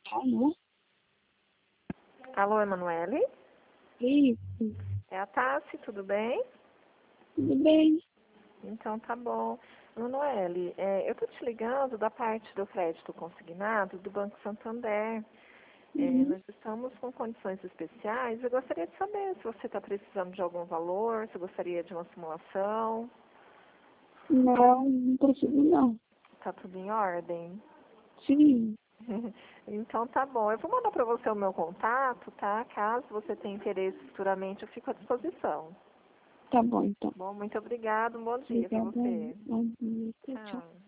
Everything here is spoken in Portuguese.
Alô? Alô, Emanuele? Isso, É a Tassi, tudo bem? tudo bem? Então tá bom. Emanuele, eu tô te ligando da parte do crédito consignado do Banco Santander. Uhum. Nós estamos com condições especiais. Eu gostaria de saber se você está precisando de algum valor, se gostaria de uma simulação. Não, não preciso não. Tá tudo em ordem? Sim, Então tá bom. Eu vou mandar para você o meu contato, tá? Caso você tenha interesse futuramente, eu fico à disposição. tá bom então. Bom, muito obrigada. Um bom dia para Obrigada você. aí. Bom dia. Tchau, tchau. Tchau.